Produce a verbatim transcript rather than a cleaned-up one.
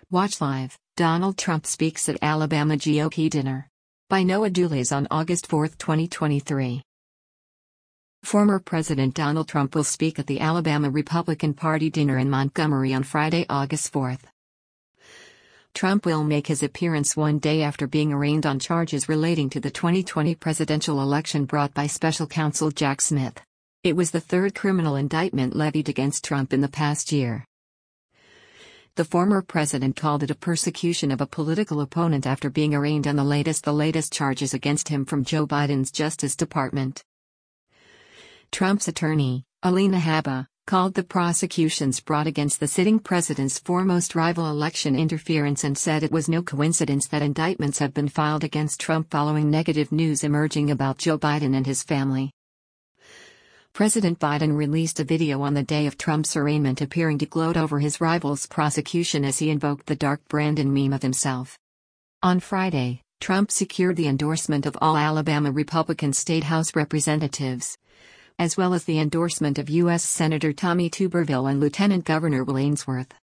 Watch live. Donald Trump speaks at Alabama G O P dinner. By Noah Dulles on August fourth, twenty twenty-three. Former President Donald Trump will speak at the Alabama Republican Party dinner in Montgomery on Friday, August fourth. Trump will make his appearance one day after being arraigned on charges relating to the twenty twenty presidential election brought by special counsel Jack Smith. It was the third criminal indictment levied against Trump in the past year. The former president called it a persecution of a political opponent after being arraigned on the latest the latest charges against him from Joe Biden's Justice Department. Trump's attorney, Alina Habba, called the prosecutions brought against the sitting president's foremost rival election interference and said it was no coincidence that indictments have been filed against Trump following negative news emerging about Joe Biden and his family. President Biden released a video on the day of Trump's arraignment appearing to gloat over his rival's prosecution as he invoked the dark Brandon meme of himself. On Friday, Trump secured the endorsement of all Alabama Republican State House representatives, as well as the endorsement of U S Senator Tommy Tuberville and Lieutenant Governor Will Ainsworth.